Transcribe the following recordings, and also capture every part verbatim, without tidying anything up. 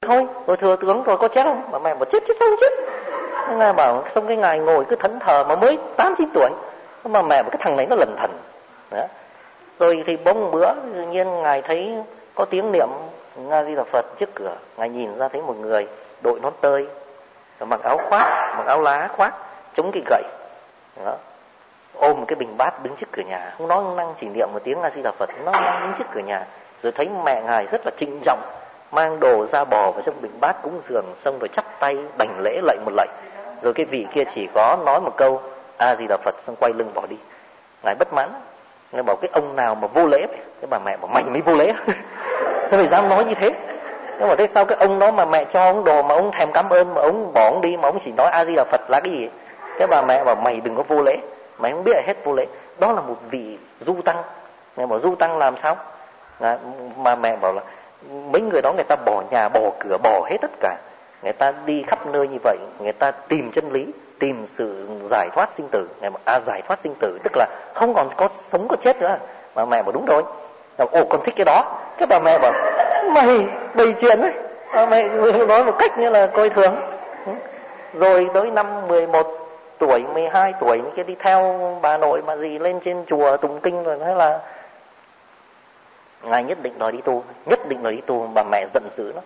thôi, rồi thừa tướng rồi có chết không? Bà mẹ bảo chết chết sao không chết. Ngài bảo xong cái ngài ngồi cứ thẫn thờ mà mới tám chín tuổi, mà mẹ bảo cái thằng này nó lần thần. Đó. Rồi thì bỗng bữa tự nhiên ngài thấy có tiếng niệm A Di Đà Phật trước cửa, ngài nhìn ra thấy một người đội nón tơi, mặc áo khoác, mặc áo lá khoác, chống cái gậy. Đó. Ôm một cái bình bát đứng trước cửa nhà, không nói không năng, chỉ niệm một tiếng A Di Đà Phật, nó đang đứng trước cửa nhà. Rồi thấy mẹ ngài rất là trịnh trọng, mang đồ ra bò vào trong bình bát cúng dường, xong rồi chắp tay đảnh lễ lạy một lạy. Rồi cái vị kia chỉ có nói một câu A Di Đà Phật xong quay lưng bỏ đi. Ngài bất mãn, ngài bảo cái ông nào mà vô lễ. Cái bà mẹ bảo mày mới vô lễ. Sao mày dám nói như thế? Nhưng mà thế sao cái ông đó mà mẹ cho ông đồ mà ông thèm cảm ơn mà ông bỏ ông đi, mà ông chỉ nói A Di Đà Phật là cái gì? Cái bà mẹ bảo mày đừng có vô lễ, mày không biết hết vô lễ. Đó là một vị du tăng. Mẹ bảo du tăng làm sao? Mà mẹ bảo là mấy người đó người ta bỏ nhà bỏ cửa bỏ hết tất cả, người ta đi khắp nơi như vậy, người ta tìm chân lý, tìm sự giải thoát sinh tử. Mẹ bảo à, giải thoát sinh tử tức là không còn có sống có chết nữa. Mà mẹ bảo đúng rồi. Ồ, con thích cái đó. Cái bà mẹ bảo mày bày chuyện đấy. Bà mẹ nói một cách như là coi thường. Rồi tới năm mười một tuổi, mười hai tuổi kia đi theo bà nội bà dì lên trên chùa tụng kinh, rồi nói là ngài nhất định đòi đi tu, nhất định đòi đi tu. Bà mẹ giận dữ lắm.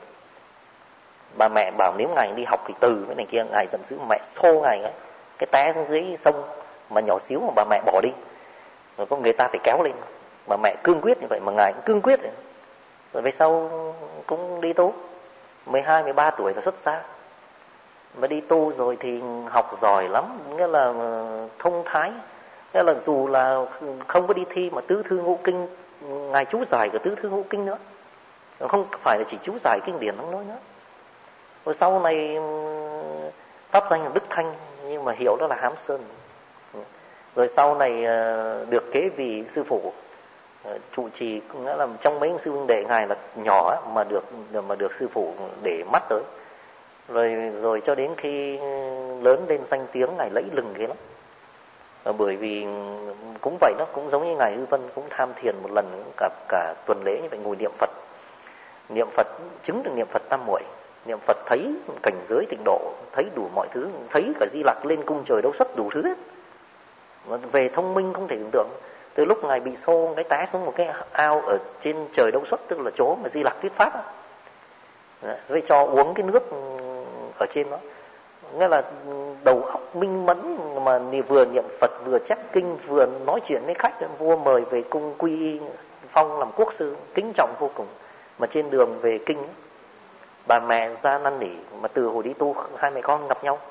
Bà mẹ bảo nếu ngài đi học thì từ cái này kia. Ngài giận dữ, mẹ xô ngài ấy. Cái té xuống dưới sông mà nhỏ xíu mà bà mẹ bỏ đi, rồi có người ta phải kéo lên. Bà mẹ cương quyết như vậy mà ngài cũng cương quyết. Rồi, rồi về sau cũng đi tu. Mười hai, mười ba tuổi là xuất gia. Mà đi tu rồi thì học giỏi lắm, nghĩa là thông thái. Nghĩa là dù là không có đi thi mà tứ thư ngũ kinh, ngài chú giải cả tứ thư ngũ kinh nữa, không phải là chỉ chú giải kinh điển không nói nữa. Rồi sau này pháp danh là Đức Thanh, nhưng mà hiểu đó là Hám Sơn. Rồi sau này được kế vị sư phụ trụ trì, nghĩa là trong mấy sư huynh đệ ngài là nhỏ mà được mà được sư phụ để mắt tới. Rồi rồi cho đến khi lớn lên danh tiếng ngài lẫy lừng ghê lắm. Bởi vì cũng vậy, nó cũng giống như ngài Hư Vân cũng tham thiền một lần cả cả tuần lễ như vậy, ngồi niệm Phật. Niệm Phật chứng được niệm Phật tam muội. Niệm Phật thấy cảnh giới tịnh độ, thấy đủ mọi thứ, thấy cả Di Lặc lên cung trời đấu xuất đủ thứ hết. Về thông minh không thể tưởng tượng. Từ lúc ngài bị xô cái té xuống một cái ao ở trên trời đấu xuất, tức là chỗ mà Di Lặc thuyết pháp á, với cho uống cái nước ở trên đó, nghĩa là đầu óc minh mẫn, mà vừa niệm Phật vừa chép kinh vừa nói chuyện với khách. Vua mời về cung quy y phong làm quốc sư, kính trọng vô cùng. Mà trên đường về kinh, bà mẹ ra năn nỉ, mà từ hồi đi tu hai mẹ con gặp nhau.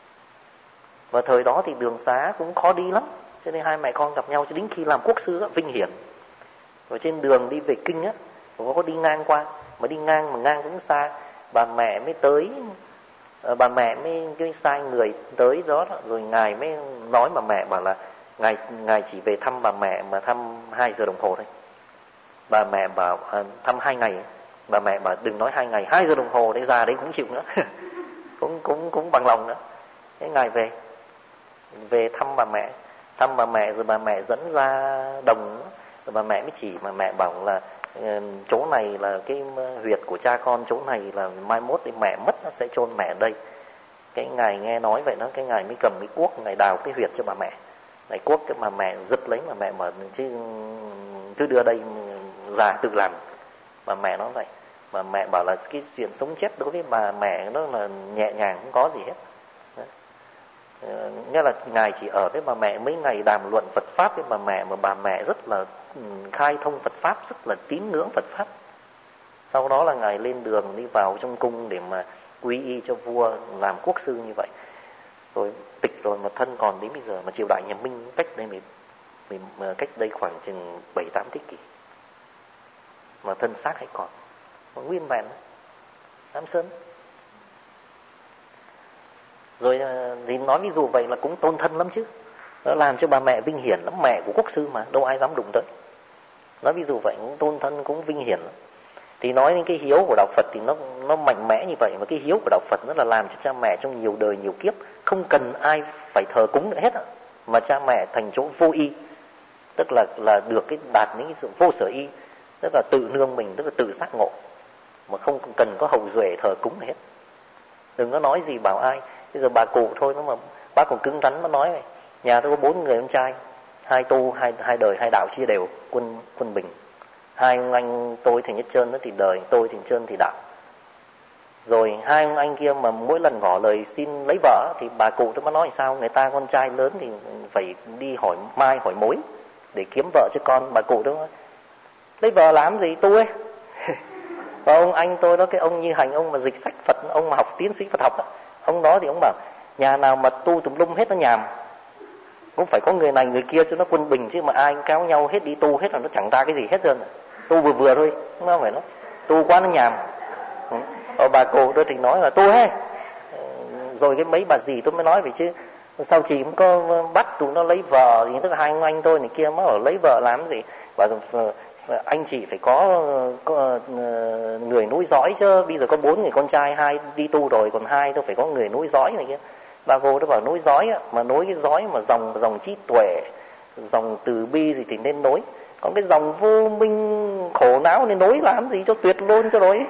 Và thời đó thì đường xá cũng khó đi lắm, cho nên hai mẹ con gặp nhau cho đến khi làm quốc sư á, vinh hiển. Rồi trên đường đi về kinh á, có đi ngang qua, mà đi ngang mà ngang cũng xa, bà mẹ mới tới, bà mẹ mới cái sai người tới đó, rồi ngài mới nói bà mẹ bảo là ngài ngài chỉ về thăm bà mẹ mà thăm hai giờ đồng hồ thôi. Bà mẹ bảo à, thăm hai ngày. Bà mẹ bảo đừng nói hai ngày, hai giờ đồng hồ đấy, già đấy cũng chịu nữa. cũng cũng cũng bằng lòng nữa. Thế ngài về về thăm bà mẹ, thăm bà mẹ rồi bà mẹ dẫn ra đồng, rồi bà mẹ mới chỉ, bà mẹ bảo là chỗ này là cái huyệt của cha con, chỗ này là mai mốt thì mẹ mất nó sẽ chôn mẹ ở đây. Cái ngài nghe nói vậy đó, cái ngài mới cầm cái cuốc, ngài đào cái huyệt cho bà mẹ. Ngài cuốc cái bà mẹ giật lấy, bà mẹ mà chứ cứ đưa đây già tự làm. Bà mẹ nói vậy. Bà mẹ bảo là cái chuyện sống chết đối với bà mẹ nó là nhẹ nhàng, không có gì hết. Nghĩa là ngài chỉ ở với bà mẹ mấy ngày đàm luận Phật pháp với bà mẹ, mà bà mẹ rất là khai thông Phật pháp, rất là tín ngưỡng Phật pháp. Sau đó là ngài lên đường đi vào trong cung để mà quy y cho vua, làm quốc sư như vậy. Rồi tịch rồi mà thân còn đến bây giờ, mà triều đại nhà Minh cách đây mình, mình cách đây khoảng chừng bảy tám thế kỷ mà thân xác hay còn, mà nguyên vẹn Nam Sơn. Rồi thì nói ví dụ vậy là cũng tôn thân lắm chứ, nó làm cho bà mẹ vinh hiển lắm, mẹ của quốc sư mà đâu ai dám đụng tới. Nói ví dụ vậy cũng tôn thân, cũng vinh hiển lắm. Thì nói đến cái hiếu của đạo Phật thì nó nó mạnh mẽ như vậy, mà cái hiếu của đạo Phật nó là làm cho cha mẹ trong nhiều đời nhiều kiếp không cần ai phải thờ cúng nữa hết, mà cha mẹ thành chỗ vô y, tức là là được cái đạt những cái sự vô sở y, tức là tự nương mình, tức là tự giác ngộ. mà không cần có hậu duệ thờ cúng gì hết. Đừng có nói gì bảo ai. Bây giờ bà cụ thôi, nó mà bác còn cứng rắn nó nói này, nhà tôi có bốn người con trai, hai tu, hai hai đời hai đạo chia đều, quân quân bình. Hai ông anh tôi thì nhất trơn nó thì đời, tôi thì trơn thì đạo. Rồi hai ông anh kia mà mỗi lần ngỏ lời xin lấy vợ thì bà cụ tôi mới nói sao, người ta con trai lớn thì phải đi hỏi mai hỏi mối để kiếm vợ cho con. Bà cụ tôi nói lấy vợ làm gì tu ấy. Và ông anh tôi đó, cái ông Như Hành, ông mà dịch sách Phật, ông mà học tiến sĩ Phật học đó, ông đó thì ông bảo nhà nào mà tu tùm lum hết nó nhàm, cũng phải có người này người kia cho nó quân bình, chứ mà ai cáo nhau hết đi tu hết là nó chẳng ra cái gì hết trơn. Tu vừa vừa thôi, không phải nó tu quá nó nhàm. Ở bà cụ tôi thì nói là tu hết. Rồi cái mấy bà dì tôi mới nói vậy chứ sao chị cũng có bắt tụi nó lấy vợ, thì tức là hai ông anh tôi này kia mới ở lấy vợ làm gì. Và anh chị phải có, có người nối dõi chứ, bây giờ có bốn người con trai, hai đi tu rồi, còn hai tôi phải có người nối dõi này kia. Bà cô tôi bảo nối dõi mà nối cái dõi mà dòng dòng trí tuệ, dòng từ bi gì thì nên nối, còn cái dòng vô minh khổ não nên nối làm gì cho tuyệt luôn cho rồi.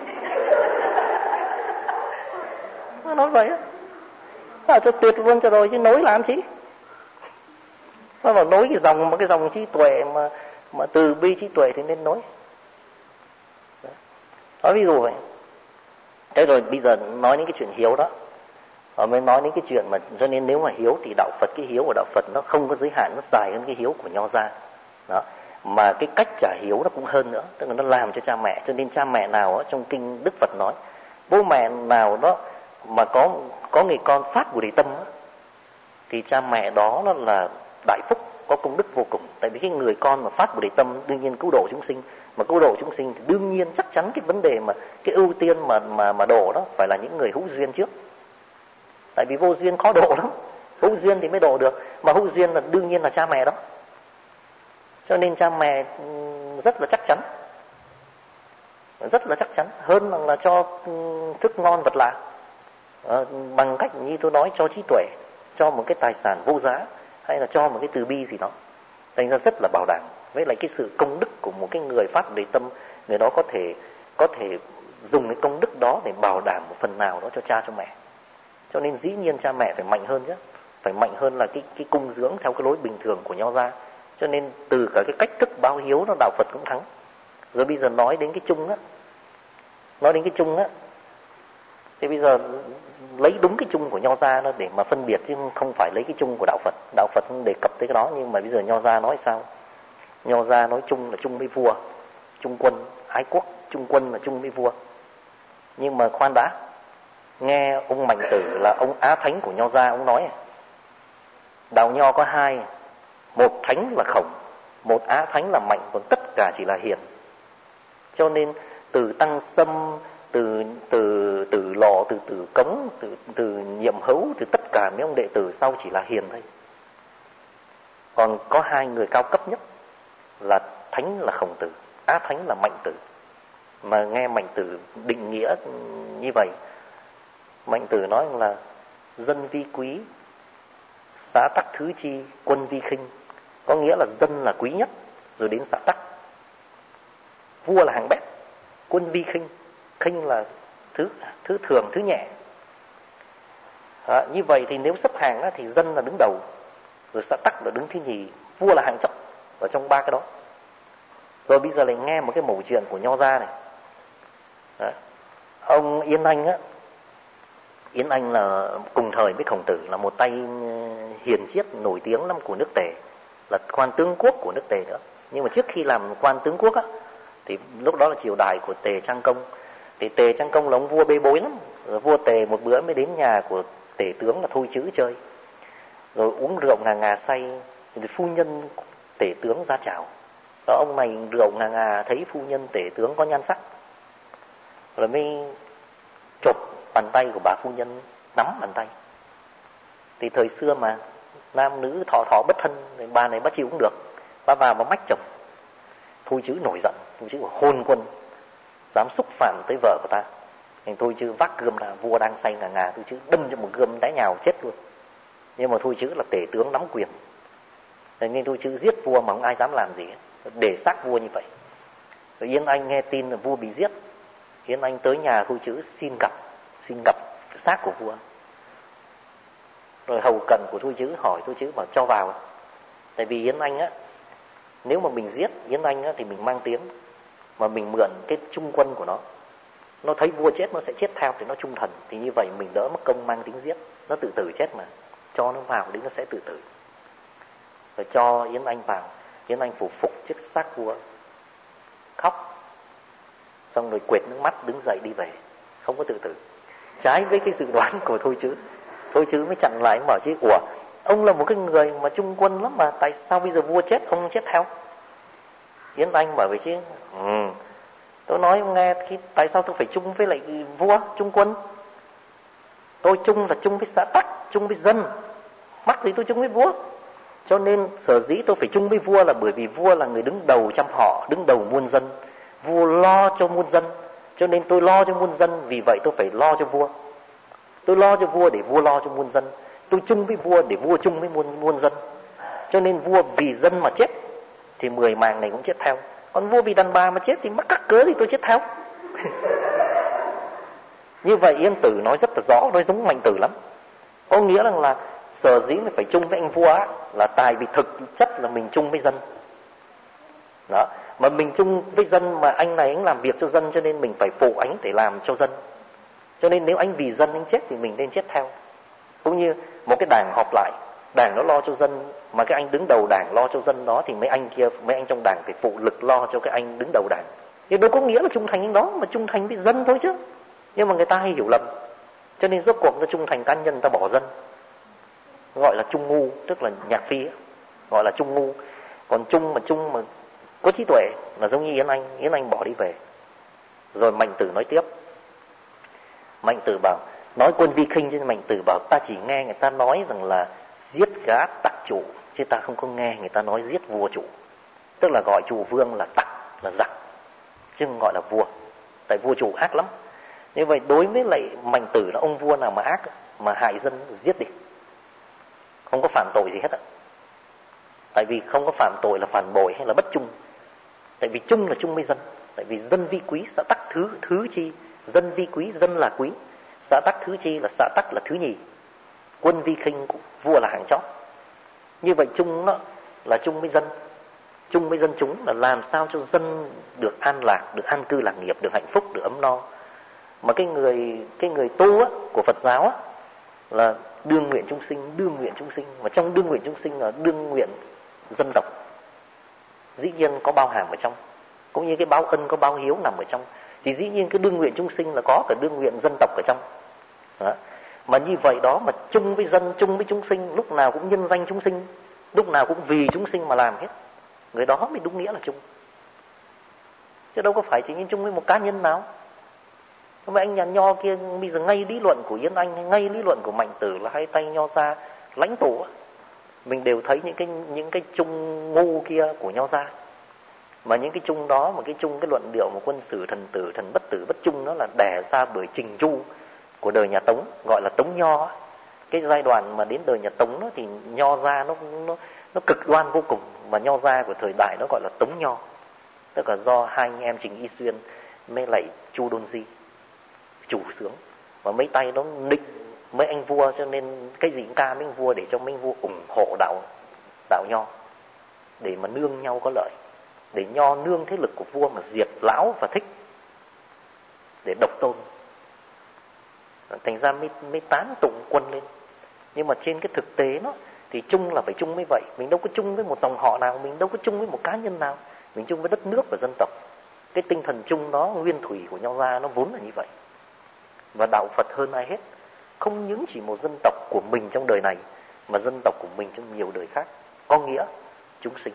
Nó nói vậy á, à, cho tuyệt luôn cho rồi chứ nối làm chi. Nó bảo nối cái dòng mà cái dòng trí tuệ mà mà từ bi trí tuệ thì nên nối. Nói ví dụ vậy. Thế rồi bây giờ nói đến cái chuyện hiếu đó, họ mới nói đến cái chuyện mà cho nên nếu mà hiếu thì đạo Phật, cái hiếu của đạo Phật nó không có giới hạn, nó dài hơn cái hiếu của Nho gia đó. Mà cái cách trả hiếu nó cũng hơn nữa, tức là nó làm cho cha mẹ. Cho nên cha mẹ nào đó, trong kinh Đức Phật nói bố mẹ nào đó mà có có người con phát Bồ Đề tâm đó, thì cha mẹ đó nó là đại phúc, có công đức vô cùng. Tại vì cái người con mà phát Bồ Đề tâm đương nhiên cứu độ chúng sinh, mà cứu độ chúng sinh thì đương nhiên chắc chắn cái vấn đề mà cái ưu tiên mà mà mà độ đó phải là những người hữu duyên trước. Tại vì vô duyên khó độ lắm, hữu duyên thì mới độ được, mà hữu duyên là đương nhiên là cha mẹ đó. Cho nên cha mẹ rất là chắc chắn, rất là chắc chắn hơn là, là cho thức ngon vật lạ, à, bằng cách như tôi nói cho trí tuệ, cho một cái tài sản vô giá, hay là cho một cái từ bi gì đó, thành ra rất là bảo đảm. Với lại cái sự công đức của một cái người phát Đề tâm, người đó có thể có thể dùng cái công đức đó để bảo đảm một phần nào đó cho cha cho mẹ. Cho nên dĩ nhiên cha mẹ phải mạnh hơn chứ, phải mạnh hơn là cái cái cung dưỡng theo cái lối bình thường của Nho gia. Cho nên từ cả cái cách thức báo hiếu nó đạo Phật cũng thắng. Rồi bây giờ nói đến cái chung á, nói đến cái chung á, thì bây giờ lấy đúng cái chung của Nho gia nó để mà phân biệt, chứ không phải lấy cái chung của đạo Phật. Đạo Phật không đề cập tới cái đó, nhưng mà bây giờ Nho gia nói sao? Nho gia nói chung là chung với vua, chung quân, ái quốc, chung quân là chung với vua. Nhưng mà khoan đã, nghe ông Mạnh Tử là ông Á Thánh của Nho gia, ông nói đạo Nho có hai, một thánh là Khổng, một Á Thánh là Mạnh, còn tất cả chỉ là hiền. Cho nên từ Tăng Sâm, từ từ từ Lò, từ từ Cống, từ từ Nhiệm Hữu, từ tất cả mấy ông đệ tử sau chỉ là hiền thôi. Còn có hai người cao cấp nhất là Thánh là Khổng Tử, Á Thánh là Mạnh Tử. Mà nghe Mạnh Tử định nghĩa như vậy, Mạnh Tử nói là dân vi quý, xã tắc thứ chi, quân vi khinh. Có nghĩa là dân là quý nhất, rồi đến xã tắc. Vua là hạng bét, quân vi khinh, khinh là thứ thứ thường, thứ nhẹ. À, như vậy thì nếu xếp hàng á, thì dân là đứng đầu, rồi xã tắc là đứng thứ nhì, vua là hạng chót ở trong ba cái đó. Rồi bây giờ lại nghe một cái mẩu chuyện của Nho gia này. Đó. Ông Yên Anh á, Yến Anh là cùng thời với Khổng Tử, là một tay hiền triết nổi tiếng lắm của nước Tề, là quan tướng quốc của nước Tề nữa. Nhưng mà trước khi làm quan tướng quốc á, thì lúc đó là triều đại của Tề Trang Công. Thì Tề Trang Công là ông vua bê bối lắm. Rồi vua Tề một bữa mới đến nhà của Tể tướng là Thôi Chữ chơi, rồi uống rượu ngà ngà say, thì phu nhân Tể tướng ra chào. Đó, ông này rượu ngà ngà thấy phu nhân Tể tướng có nhan sắc, rồi mới chộp bàn tay của bà phu nhân, nắm bàn tay. Thì thời xưa mà nam nữ thọ thọ bất thân, bà này bắt chịu cũng được, bà vào bà mách chồng. Thôi Chữ nổi giận, Thôi Chữ hôn quân, dám xúc phạm tới vợ của ta. Thì Thôi Chữ vác gươm ra, vua đang say ngà ngà, Thôi Chữ đâm cho một gươm té nhào chết luôn. Nhưng mà Thôi Chữ là tể tướng nắm quyền, nên Thôi Chữ giết vua mà không ai dám làm gì, để xác vua như vậy. Rồi Yên Anh nghe tin là vua bị giết, Yến Anh tới nhà Thôi Chữ xin gặp, xin gặp cái xác của vua. Rồi hầu cận của Thôi Chữ hỏi Thôi Chữ bảo cho vào. Tại vì Yến Anh á, nếu mà mình giết Yến Anh á, thì mình mang tiếng, mà mình mượn cái trung quân của nó, nó thấy vua chết nó sẽ chết theo thì nó trung thần, thì như vậy mình đỡ mất công mang tiếng giết, nó tự tử chết mà, cho nó vào đấy nó sẽ tự tử. Rồi cho Yến Anh vào, Yến Anh phủ phục trước xác vua, khóc, xong rồi quệt nước mắt đứng dậy đi về, không có tự tử. Trái với cái dự đoán của Thôi Chữ. Thôi Chữ mới chặn lại bảo chứ, ủa, ông là một cái người mà trung quân lắm mà, tại sao bây giờ vua chết ông chết theo? Yến Anh bảo vậy chứ, ừ, tôi nói ông nghe, khi, tại sao tôi phải chung với lại vua, trung quân? Tôi chung là chung với xã tắc, chung với dân, mắc gì tôi chung với vua? Cho nên sở dĩ tôi phải chung với vua là bởi vì vua là người đứng đầu trăm họ, đứng đầu muôn dân. Vua lo cho muôn dân, cho nên tôi lo cho muôn dân, vì vậy tôi phải lo cho vua. Tôi lo cho vua để vua lo cho muôn dân. Tôi chung với vua để vua chung với muôn, muôn dân. Cho nên vua vì dân mà chết thì mười màng này cũng chết theo. Còn vua vì đàn bà mà chết thì mắc cắt cớ thì tôi chết theo. Như vậy Yên Tử nói rất là rõ, nói giống Mạnh Tử lắm. Có nghĩa rằng là sở dĩ mình phải chung với anh vua á, là tại vì thực chất là mình chung với dân. Đó. Mà mình chung với dân mà anh này anh làm việc cho dân, cho nên mình phải phụ anh để làm cho dân. Cho nên nếu anh vì dân anh chết thì mình nên chết theo. Cũng như một cái đảng họp lại, đảng nó lo cho dân, mà cái anh đứng đầu đảng lo cho dân đó, thì mấy anh kia, mấy anh trong đảng phải phụ lực lo cho cái anh đứng đầu đảng. Nhưng đâu có nghĩa là trung thành anh đó, mà trung thành với dân thôi chứ. Nhưng mà người ta hay hiểu lầm, cho nên rốt cuộc nó trung thành cá nhân, ta bỏ dân, gọi là trung ngu, tức là Nhạc Phi ấy, gọi là trung ngu. Còn trung mà trung mà có trí tuệ là giống như Yến Anh. Yến Anh bỏ đi về. Rồi Mạnh Tử nói tiếp. Mạnh Tử bảo, nói quân vi khinh, chứ Mạnh Tử bảo ta chỉ nghe người ta nói rằng là giết gã tặc chủ, chứ ta không có nghe người ta nói giết vua chủ. Tức là gọi chủ vương là tặc, là giặc, chứ không gọi là vua. Tại vua chủ ác lắm. Như vậy đối với lại Mạnh Tử là ông vua nào mà ác mà hại dân giết đi, không có phạm tội gì hết ạ. Tại vì không có phạm tội là phản bội hay là bất trung. Tại vì chung là chung với dân. Tại vì dân vi quý, xã tắc thứ thứ chi. Dân vi quý, dân là quý. Xã tắc thứ chi là xã tắc là thứ nhì. Quân vi khinh, vua là hạng chót. Như vậy chung nó là chung với dân. Chung với dân chúng là làm sao cho dân được an lạc, được an cư lạc nghiệp, được hạnh phúc, được ấm no. Mà cái người cái người tu á, của Phật giáo á, là đương nguyện chúng sinh, đương nguyện chúng sinh. Mà trong đương nguyện chúng sinh là đương nguyện dân tộc. Dĩ nhiên có bao hàm ở trong. Cũng như cái báo ân có báo hiếu nằm ở trong. Thì dĩ nhiên cái đương nguyện chúng sinh là có cả đương nguyện dân tộc ở trong. Đó. Mà như vậy đó mà chung với dân, chung với chúng sinh, lúc nào cũng nhân danh chúng sinh, lúc nào cũng vì chúng sinh mà làm hết. Người đó mới đúng nghĩa là chung. Chứ đâu có phải chỉ như chung với một cá nhân nào. Mà anh nhà nho kia bây giờ ngay lý luận của Yến Anh, ngay lý luận của Mạnh Tử là hai tay nho ra lãnh tụ, mình đều thấy những cái những cái chung ngu kia của nho ra. Mà những cái chung đó, mà cái chung cái luận điệu mà quân sử thần tử, thần bất tử bất chung, nó là đẻ ra bởi Trình Chu của đời nhà Tống, gọi là Tống Nho. Cái giai đoạn mà đến đời nhà Tống đó, thì nho ra nó nó nó cực đoan vô cùng, mà nho ra của thời đại nó gọi là Tống Nho. Tức là do hai anh em Trình Y Xuyên mới lại Chu Đôn Di chủ sướng, và mấy tay nó định mấy anh vua, cho nên cái gì cũng ca mấy anh vua để cho mấy anh vua ủng hộ đạo đạo nho, để mà nương nhau có lợi, để nho nương thế lực của vua mà diệt lão và thích, để độc tôn. Thành ra mới, mới tán tụng quân lên. Nhưng mà trên cái thực tế nó thì chung là phải chung với vậy. Mình đâu có chung với một dòng họ nào, mình đâu có chung với một cá nhân nào, mình chung với đất nước và dân tộc. Cái tinh thần chung đó, nguyên thủy của nho ra nó vốn là như vậy. Và đạo Phật hơn ai hết, không những chỉ một dân tộc của mình trong đời này, mà dân tộc của mình trong nhiều đời khác. Có nghĩa chúng sinh,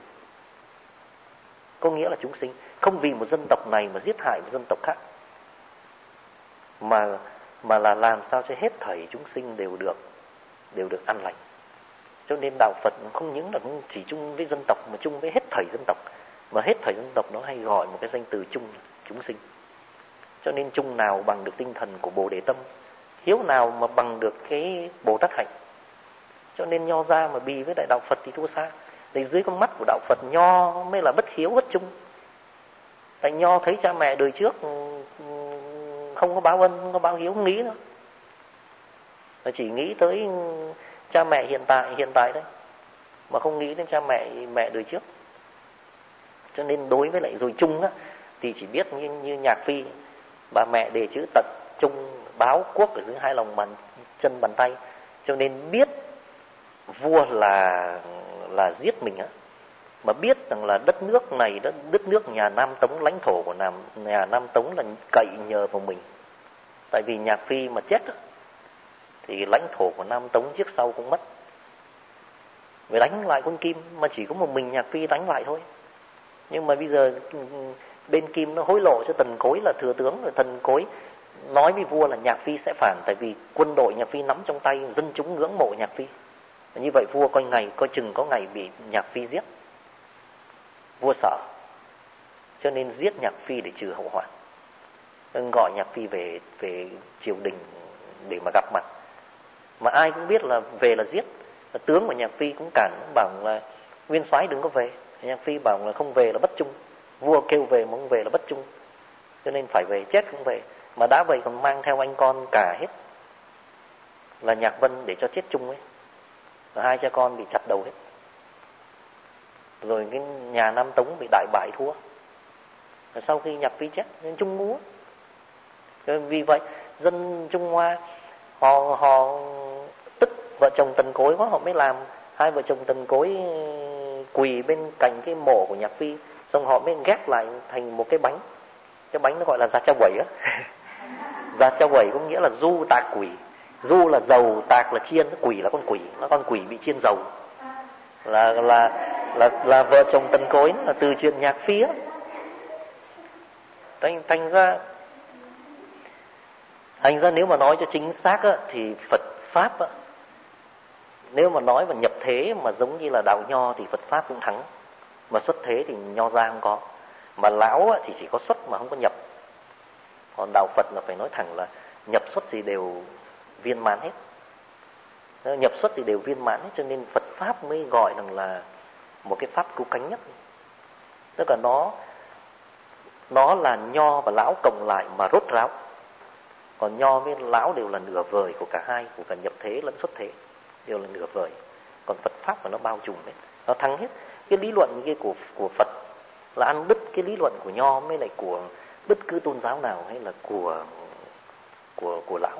có nghĩa là chúng sinh. Không vì một dân tộc này mà giết hại một dân tộc khác, Mà mà là làm sao cho hết thảy chúng sinh đều được Đều được an lành. Cho nên đạo Phật không những là không chỉ chung với dân tộc, mà chung với hết thảy dân tộc. Mà hết thảy dân tộc nó hay gọi một cái danh từ chung là chúng sinh. Cho nên chung nào bằng được tinh thần của Bồ Đề Tâm, hiếu nào mà bằng được cái Bồ Tát Hạnh. Cho nên nho ra mà bì với đại đạo Phật thì thua xa. Thì dưới con mắt của đạo Phật, nho mới là bất hiếu bất chung. Tại nho thấy cha mẹ đời trước không có báo ân, không có báo hiếu, không nghĩ nữa, mà chỉ nghĩ tới cha mẹ hiện tại hiện tại đấy, mà không nghĩ đến cha mẹ mẹ đời trước. Cho nên đối với lại rồi chung á thì chỉ biết như, như Nhạc Phi, bà mẹ đề chữ tận chung báo quốc ở dưới hai lòng bàn chân bàn tay, cho nên biết vua là là giết mình á, mà biết rằng là đất nước này, đất đất nước nhà Nam Tống, lãnh thổ của Nam nhà Nam Tống là cậy nhờ vào mình. Tại vì Nhạc Phi mà chết á, thì lãnh thổ của Nam Tống trước sau cũng mất. Mới đánh lại quân Kim mà chỉ có một mình Nhạc Phi đánh lại thôi. Nhưng mà bây giờ bên Kim nó hối lộ cho Tần Cối là thừa tướng, rồi Tần Cối nói với vua là Nhạc Phi sẽ phản, tại vì quân đội Nhạc Phi nắm trong tay, dân chúng ngưỡng mộ Nhạc Phi. Như vậy vua coi ngày coi chừng có ngày bị Nhạc Phi giết. Vua sợ, cho nên giết Nhạc Phi để trừ hậu hoạn. Gọi Nhạc Phi về về triều đình để mà gặp mặt. Mà ai cũng biết là về là giết. Tướng của Nhạc Phi cũng cản, cũng bảo là nguyên soái đừng có về. Nhạc Phi bảo là không về là bất trung. Vua kêu về mà không về là bất trung, cho nên phải về, chết cũng về. Mà đã vậy còn mang theo anh con cả hết, là Nhạc Vân, để cho chết chung ấy. Và hai cha con bị chặt đầu hết. Rồi cái nhà Nam Tống bị đại bại thua. Và sau khi Nhạc Phi chết nên Trung múa. Vì vậy dân Trung Hoa họ họ tức vợ chồng Tần Cối quá, họ mới làm hai vợ chồng Tần Cối quỳ bên cạnh cái mộ của Nhạc Phi, xong họ mới ghép lại thành một cái bánh. Cái bánh nó gọi là gia cha quẩy á. Gia cha quẩy có nghĩa là du tạc quỷ. Du là dầu, tạc là chiên, quỷ là con quỷ, nó con quỷ bị chiên dầu. Là là là là vợ chồng Tần Cối là từ chuyện Nhạc Phi á. Thành thành ra thành ra nếu mà nói cho chính xác á, thì Phật pháp á, nếu mà nói mà nhập thế mà giống như là đạo Nho thì Phật pháp cũng thắng, mà xuất thế thì Nho gia không có. Mà lão á, thì chỉ có xuất mà không có nhập. Còn đạo Phật là phải nói thẳng là nhập xuất gì đều viên mãn hết. Nhập xuất thì đều viên mãn hết, cho nên Phật pháp mới gọi rằng là một cái pháp cứu cánh nhất. Tức là nó nó là Nho và lão cộng lại mà rốt ráo. Còn Nho với lão đều là nửa vời của cả hai, của cả nhập thế lẫn xuất thế, đều là nửa vời. Còn Phật pháp mà nó bao trùm hết, nó thắng hết. Cái lý luận kia của của Phật là ăn đứt cái lý luận của Nho mới lại của bất cứ tôn giáo nào, hay là của của của lão.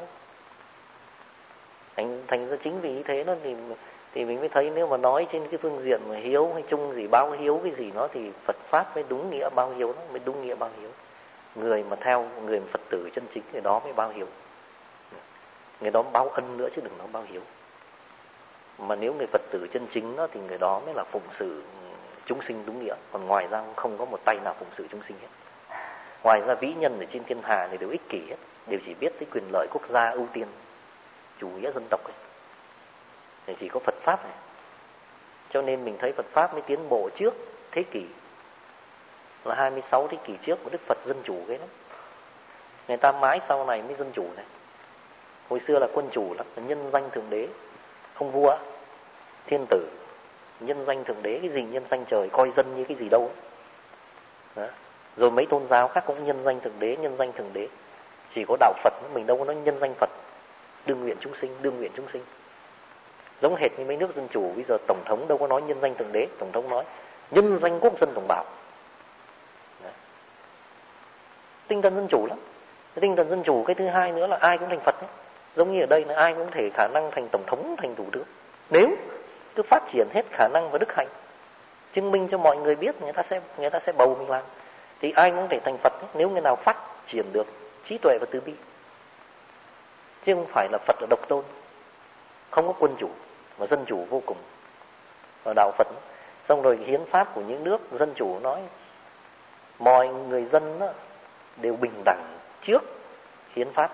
Thành thành ra chính vì như thế nó thì thì mình mới thấy nếu mà nói trên cái phương diện mà hiếu hay chung gì, báo hiếu cái gì nó, thì Phật pháp mới đúng nghĩa báo hiếu, nó mới đúng nghĩa báo hiếu. Người mà theo người Phật tử chân chính, người đó mới báo hiếu. Người đó báo ân nữa chứ đừng nói báo hiếu. Mà nếu người Phật tử chân chính đó, thì người đó mới là phụng sự chúng sinh đúng nghĩa. Còn ngoài ra không có một tay nào phụng sự chúng sinh hết. Ngoài ra vĩ nhân ở trên thiên hạ này đều ích kỷ hết, đều chỉ biết tới quyền lợi quốc gia ưu tiên, chủ nghĩa dân tộc ấy. Thì chỉ có Phật pháp này. Cho nên mình thấy Phật pháp mới tiến bộ trước thế kỷ, là hai mươi sáu thế kỷ trước của Đức Phật dân chủ cái lắm. Người ta mãi sau này mới dân chủ này. Hồi xưa là quân chủ lắm, là nhân danh thượng đế, không vua, thiên tử, nhân danh thượng đế. Cái gì nhân danh trời, coi dân như cái gì đâu. Đó. Rồi mấy tôn giáo khác cũng nhân danh thượng đế, nhân danh thượng đế. Chỉ có đạo Phật mình đâu có nói nhân danh Phật, đương nguyện chúng sinh, đương nguyện chúng sinh. Giống hệt như mấy nước dân chủ bây giờ tổng thống đâu có nói nhân danh thượng đế, tổng thống nói nhân danh quốc dân đồng bào. Đó. Tinh thần dân chủ lắm. Cái tinh thần dân chủ cái thứ hai nữa là ai cũng thành Phật ấy. Giống như ở đây là ai cũng thể khả năng thành tổng thống, thành thủ tướng, nếu cứ phát triển hết khả năng và đức hạnh, chứng minh cho mọi người biết, người ta sẽ người ta sẽ bầu mình làm, thì ai cũng thể thành Phật ấy, nếu người nào phát triển được trí tuệ và từ bi. Chứ không phải là Phật là độc tôn, không có quân chủ mà dân chủ vô cùng. Ở đạo Phật xong rồi hiến pháp của những nước dân chủ nói mọi người dân đó đều bình đẳng trước hiến pháp,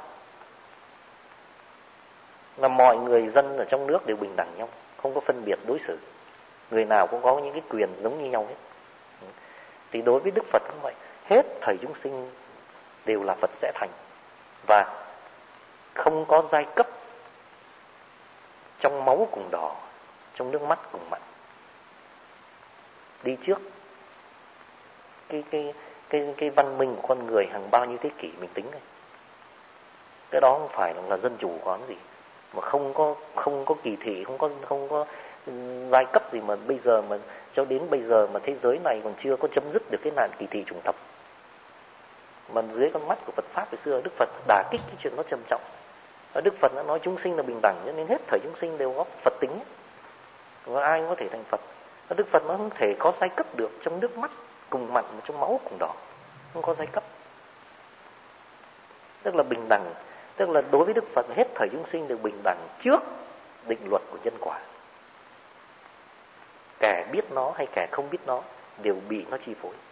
là mọi người dân ở trong nước đều bình đẳng nhau, không có phân biệt đối xử, người nào cũng có những cái quyền giống như nhau hết. Thì đối với Đức Phật cũng vậy, hết thảy chúng sinh đều là Phật sẽ thành, và không có giai cấp, trong máu cùng đỏ, trong nước mắt cùng mặn. Đi trước cái cái cái cái văn minh của con người hàng bao nhiêu thế kỷ mình tính này. Cái đó không phải là dân chủ có gì, mà không có không có kỳ thị, không có không có giai cấp gì mà bây giờ mà cho đến bây giờ mà thế giới này còn chưa có chấm dứt được cái nạn kỳ thị chủng tộc. Mà dưới con mắt của Phật pháp hồi xưa, Đức Phật đả kích cái chuyện nó trầm trọng. Đức Phật đã nói chúng sinh là bình đẳng, cho nên hết thảy chúng sinh đều có Phật tính, và ai cũng có thể thành Phật. Đức Phật nó không thể có giai cấp được, trong nước mắt cùng mặn, trong máu cùng đỏ, không có giai cấp. Tức là bình đẳng, tức là đối với Đức Phật hết thảy chúng sinh đều bình đẳng trước định luật của nhân quả. Kẻ biết nó hay kẻ không biết nó đều bị nó chi phối.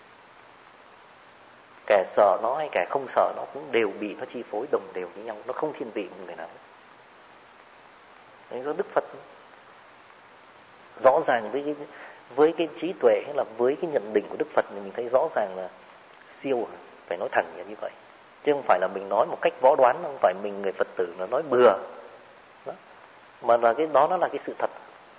Kẻ sợ nó hay kẻ không sợ nó cũng đều bị nó chi phối đồng đều với nhau, nó không thiên vị một người nào. Đấy do Đức Phật rõ ràng với cái, với cái trí tuệ hay là với cái nhận định của Đức Phật thì mình thấy rõ ràng là siêu, phải nói thẳng như vậy. Chứ không phải là mình nói một cách võ đoán, không phải mình người Phật tử nó nói bừa. Đó. Mà là cái đó nó là cái sự thật.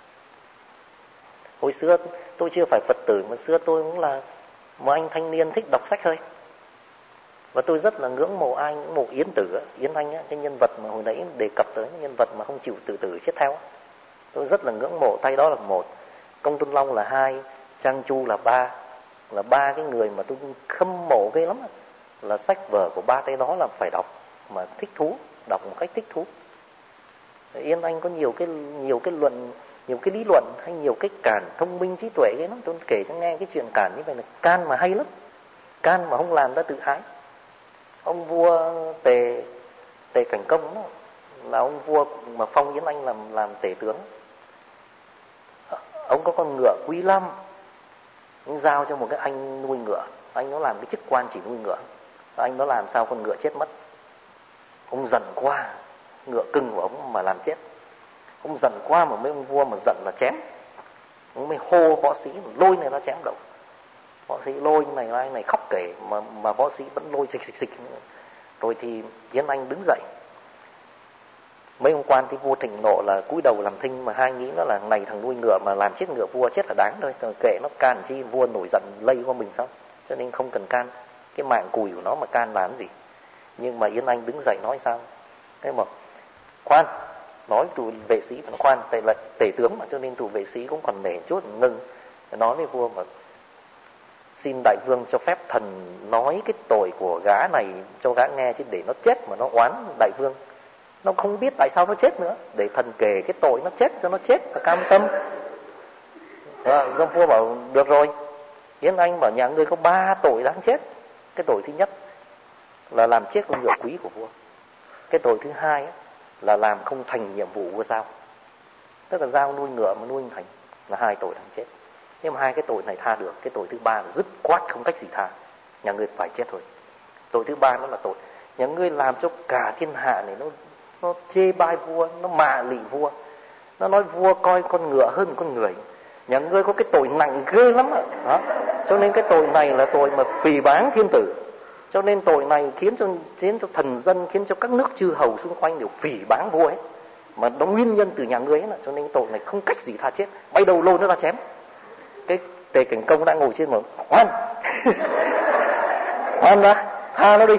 Hồi xưa tôi chưa phải Phật tử, mà xưa tôi cũng là một anh thanh niên thích đọc sách thôi. Và tôi rất là ngưỡng mộ ai, ngưỡng mộ Yến Tử, Yến Anh, cái nhân vật mà hồi nãy đề cập tới, nhân vật mà không chịu tự tử chết theo. Tôi rất là ngưỡng mộ, tay đó là một, Công Tôn Long là hai, Trang Chu là ba, là ba cái người mà tôi khâm mộ ghê lắm. Là sách vở của ba tay đó là phải đọc mà thích thú, đọc một cách thích thú. Yến Anh có nhiều cái nhiều cái luận, nhiều cái lý luận hay nhiều cái cản thông minh trí tuệ ấy lắm. Tôi kể cho nghe cái chuyện cản như vậy là can mà hay lắm, can mà không làm ra tự ái. Ông vua Tề Tề Cảnh Công đó, là ông vua mà phong Yến Anh làm làm tể tướng. Ông có con ngựa quý lắm, ông giao cho một cái anh nuôi ngựa, anh nó làm cái chức quan chỉ nuôi ngựa. Anh nó làm sao con ngựa chết mất. Ông giận quá, ngựa cưng của ông mà làm chết. Ông giận quá mà mấy ông vua mà giận là chém. Ông mới hô võ sĩ lôi này nó chém đầu. Võ sĩ lôi này này này khóc kể mà mà võ sĩ vẫn lôi xịch xịch xịch. Rồi thì Yến Anh đứng dậy. Mấy ông quan thì vua thịnh nộ là cúi đầu làm thinh, mà hai nghĩ nó là này thằng nuôi ngựa mà làm chết ngựa vua chết là đáng thôi, rồi kệ nó, can chi, vua nổi giận lây qua mình sao, cho nên không cần can. Cái mạng cùi của nó mà can làm gì. Nhưng mà Yến Anh đứng dậy nói sao, thế mà khoan, nói tù vệ sĩ còn khoan, tại là tể tướng mà, cho nên tù vệ sĩ cũng còn nể chút ngưng. Nói với vua mà xin đại vương cho phép thần nói cái tội của gã này cho gã nghe, chứ để nó chết mà nó oán đại vương, nó không biết tại sao nó chết nữa, để thần kể cái tội nó chết cho nó chết và cam tâm. Đó, vua bảo được rồi. Yến Anh bảo nhà ngươi có ba tội đáng chết. Cái tội thứ nhất là làm chết con ngựa quý của vua. Cái tội thứ hai là làm không thành nhiệm vụ vua giao, tức là giao nuôi ngựa mà nuôi không thành, là hai tội đáng chết. Nhưng mà hai cái tội này tha được. Cái tội thứ ba là dứt khoát không cách gì tha, nhà ngươi phải chết thôi. Tội thứ ba nó là tội nhà ngươi làm cho cả thiên hạ này nó nó chê bai vua, nó mạ lị vua, nó nói vua coi con ngựa hơn con người. Nhà ngươi có cái tội nặng ghê lắm ạ. Đó. Cho nên cái tội này là tội mà phỉ báng thiên tử. Cho nên tội này khiến cho khiến cho thần dân, khiến cho các nước chư hầu xung quanh đều phỉ báng vua ấy. Mà nó nguyên nhân từ nhà ngươi ấy là, cho nên tội này không cách gì tha chết. Bay đầu lôi nó ra chém. Cái Tề Cảnh Công đã ngồi trên mà khoan, khoan ra, tha nó đi.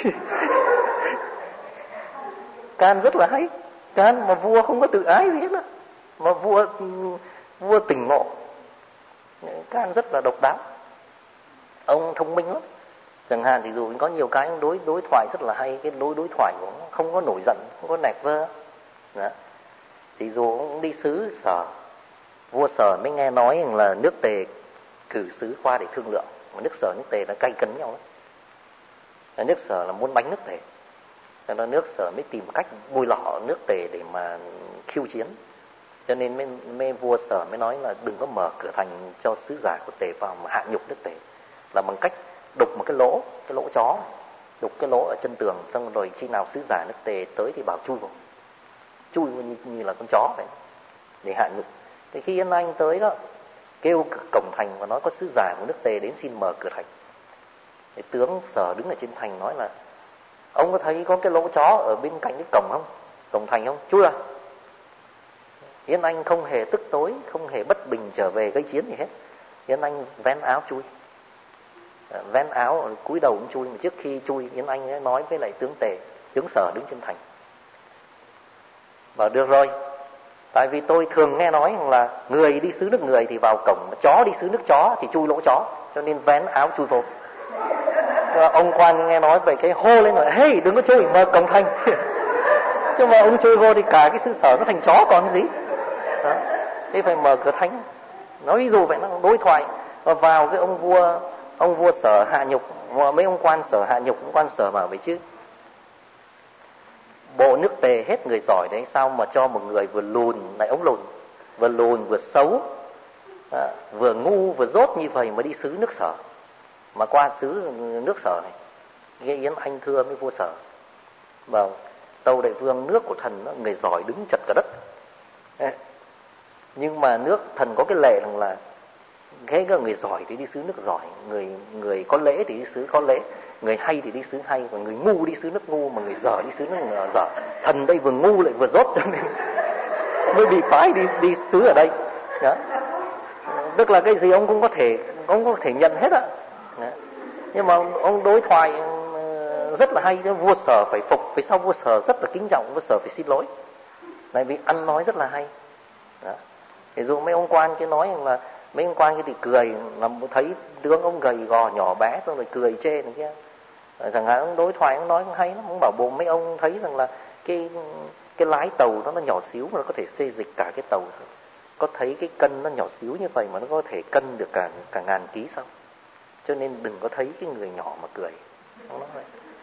Can rất là hay, can mà vua không có tự ái gì hết á, mà vua vua tỉnh ngộ. Can rất là độc đáo, ông thông minh lắm. Chẳng hạn thì dù có nhiều cái đối đối thoại rất là hay, cái đối đối thoại của ông không có nổi giận, không có nẹt vơ. Đó. Thì dù ông đi sứ Sở, vua Sở mới nghe nói là nước Tề cử sứ qua để thương lượng, mà nước Sở nước Tề là cay cấn nhau lắm. Nước Sở là muốn bánh nước Tề, cho nên nước Sở mới tìm cách bôi lọ nước Tề để mà khiêu chiến. Cho nên mới, mới vua Sở mới nói là đừng có mở cửa thành cho sứ giả của Tề vào mà hạ nhục nước Tề, là bằng cách đục một cái lỗ, cái lỗ chó, đục cái lỗ ở chân tường, xong rồi khi nào sứ giả nước Tề tới thì bảo chui vào, chui vào như, như là con chó vậy, để hạ nhục. Thì khi Yến Anh tới đó, kêu cổng thành và nói có sứ giả của nước Tề đến xin mở cửa thành. Thì tướng Sở đứng ở trên thành nói là ông có thấy có cái lỗ chó ở bên cạnh cái cổng không, cổng thành không, chui à. Yến Anh không hề tức tối, không hề bất bình trở về gây chiến gì hết. Yến Anh vén áo chui, vén áo cúi đầu cũng chui. Mà trước khi chui Yến Anh nói với lại tướng Tề Tướng Sở đứng trên thành. Bảo được rồi, tại vì tôi thường nghe nói là người đi xứ nước người thì vào cổng, mà chó đi xứ nước chó thì chui lỗ chó, cho nên vén áo chui vô. Ông quan nghe nói vậy cái hô lên rồi, hey đừng có chui, mở cổng thành. Chứ mà ông chui vô thì cả cái xứ Sở nó thành chó còn cái gì. Đó. Thế phải mở cửa thành. Nói ví dụ vậy, nó đối thoại. Và vào cái ông vua ông vua Sở hạ nhục, mấy ông quan Sở hạ nhục, ông quan Sở bảo vậy chứ, bộ nước Tề hết người giỏi đấy, sao mà cho một người vừa lùn, này ông lùn, vừa lùn vừa xấu, à, vừa ngu vừa dốt như vậy mà đi xứ nước Sở, mà qua xứ nước Sở này. Nghe Yến Anh thưa với vua Sở, bảo tâu đại vương, nước của thần nó người giỏi đứng chật cả đất, nhưng mà nước thần có cái lệ rằng là thế cái người giỏi thì đi xứ nước giỏi, người người có lễ thì đi xứ có lễ, người hay thì đi xứ hay, còn người ngu đi xứ nước ngu, mà người dở đi xứ nước dở. Thần đây vừa ngu lại vừa dốt cho nên mới bị phái đi đi xứ ở đây. Đó. Tức là cái gì ông cũng có thể ông có thể nhận hết á. Nhưng mà ông đối thoại rất là hay, vua Sở phải phục, vì sao vua Sở rất là kính trọng, vua Sở phải xin lỗi, tại vì ăn nói rất là hay. Đó. Ví dụ mấy ông quan kia nói rằng là mấy ông quan kia thì cười, làm thấy tướng ông gầy gò nhỏ bé xong rồi cười chê này kia. Chẳng hạn ông đối thoại ông nói hay lắm, ông bảo bộ mấy ông thấy rằng là cái cái lái tàu đó nó nhỏ xíu mà nó có thể xê dịch cả cái tàu, có thấy cái cân nó nhỏ xíu như vậy mà nó có thể cân được cả cả ngàn ký sao? Cho nên đừng có thấy cái người nhỏ mà cười. Ông nói vậy.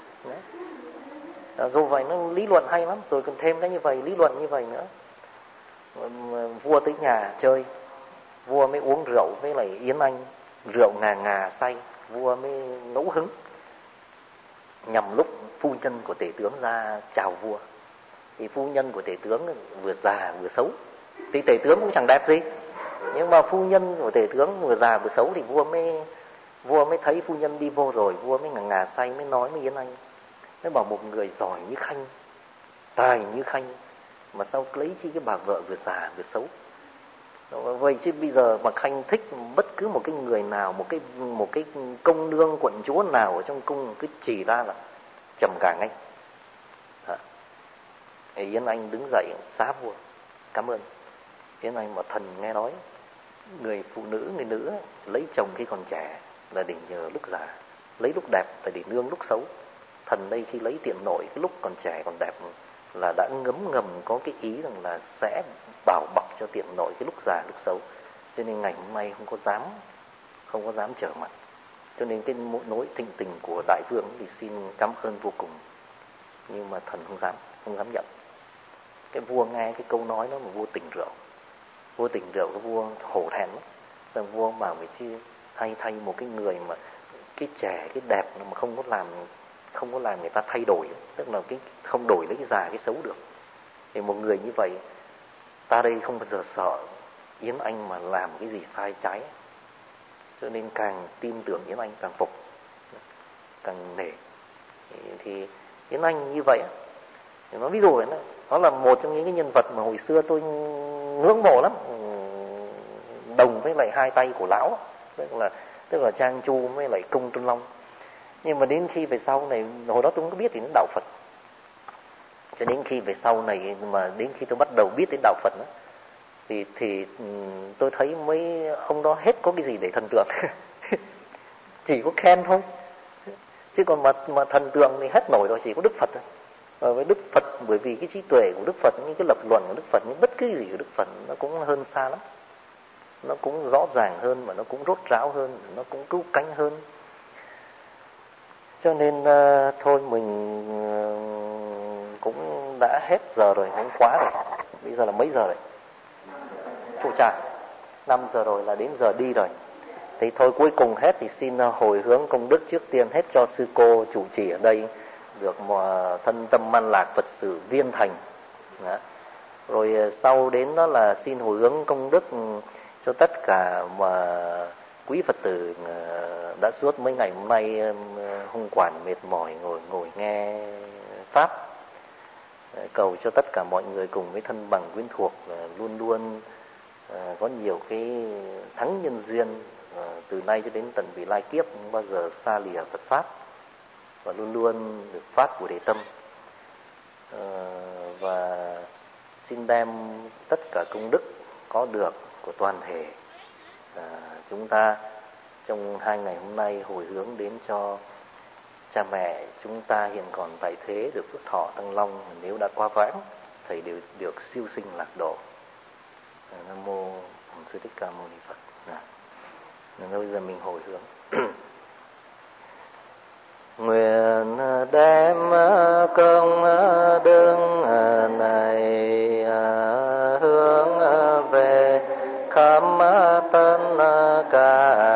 Đấy. Dù vậy nó lý luận hay lắm, rồi còn thêm cái như vậy, lý luận như vậy nữa. Vua tới nhà chơi, vua mới uống rượu với lại Yến Anh, rượu ngà ngà say, vua mới ngẫu hứng. Nhằm lúc phu nhân của tể tướng ra chào vua, thì phu nhân của tể tướng vừa già vừa xấu, thì tể tướng cũng chẳng đẹp gì, nhưng mà phu nhân của tể tướng vừa già vừa xấu thì vua mới vua mới thấy phu nhân đi vô rồi, vua mới ngà ngà say, mới nói với Yến Anh, mới bảo một người giỏi như Khanh, tài như Khanh, mà sao lấy chi cái bà vợ vừa già vừa xấu. Vậy chứ bây giờ mà Khanh thích bất cứ một cái người nào, một cái một cái công nương quận chúa nào ở trong cung, cứ chỉ ra là trầm cả ngay. Đó. Yến Anh đứng dậy xá vua, cảm ơn. Yến Anh mà thần nghe nói người phụ nữ, người nữ lấy chồng khi còn trẻ là để nhờ lúc già, lấy lúc đẹp là để nương lúc xấu. Thần đây khi lấy tiện nội cái lúc còn trẻ còn đẹp là đã ngấm ngầm có cái ý rằng là sẽ bảo bọc cho tiện nội cái lúc già lúc xấu, cho nên ngày hôm nay không có dám không có dám trở mặt. Cho nên cái nỗi thịnh tình của đại vương thì xin cảm ơn vô cùng, nhưng mà thần không dám không dám nhận. Cái vua nghe cái câu nói đó mà vua tỉnh rượu, vua tỉnh rượu cái vua hổ thẹn lắm. Xong vua bảo vậy chứ thay thay một cái người mà cái trẻ cái đẹp mà không có làm không có làm người ta thay đổi, tức là cái không đổi lấy cái già cái xấu được, thì một người như vậy ta đây không bao giờ sợ Yến Anh mà làm cái gì sai trái, cho nên càng tin tưởng Yến Anh càng phục, càng nể. thì, thì Yến Anh như vậy thì nó ví dụ vậy đó, nó là một trong những cái nhân vật mà hồi xưa tôi ngưỡng mộ lắm, đồng với lại hai tay của lão, tức là tức là Trang Chu với lại Công Tôn Long. Nhưng mà đến khi về sau này, hồi đó tôi không có biết đến đạo Phật, cho đến khi về sau này mà đến khi tôi bắt đầu biết đến đạo Phật đó, thì thì tôi thấy mấy ông đó hết có cái gì để thần tượng. Chỉ có khen thôi, chứ còn mà mà thần tượng thì hết nổi rồi, chỉ có Đức Phật thôi. Và với Đức Phật, bởi vì cái trí tuệ của Đức Phật, những cái lập luận của Đức Phật, những bất cứ gì của Đức Phật nó cũng hơn xa lắm, nó cũng rõ ràng hơn, mà nó cũng rốt ráo hơn, nó cũng cứu cánh hơn. Cho nên uh, thôi mình uh, cũng đã hết giờ rồi, không quá rồi. Bây giờ là mấy giờ rồi? Phụ trà năm giờ rồi, là đến giờ đi rồi. Thì thôi cuối cùng hết thì xin uh, hồi hướng công đức trước tiên hết cho sư cô chủ trì ở đây được mà thân tâm man lạc Phật sự viên thành. Đó. Rồi uh, sau đến đó là xin hồi hướng công đức cho tất cả mà quý Phật tử đã suốt mấy ngày hôm nay không quản mệt mỏi ngồi ngồi nghe pháp, cầu cho tất cả mọi người cùng với thân bằng quyến thuộc luôn luôn có nhiều cái thắng nhân duyên, từ nay cho đến tận vị lai kiếp không bao giờ xa lìa Phật pháp, và luôn luôn được phát Bồ Đề tâm. và xin đem tất cả công đức có được của toàn thể chúng ta trong hai ngày hôm nay hồi hướng đến cho cha mẹ chúng ta hiện còn tại thế được phước thọ tăng long, nếu đã qua vãng thầy đều được siêu sinh lạc độ. Nam mô Sư Thích Ca Mâu Ni Phật. Nên bây giờ mình hồi hướng. Nguyện đem công đức này hướng về khắp tất cả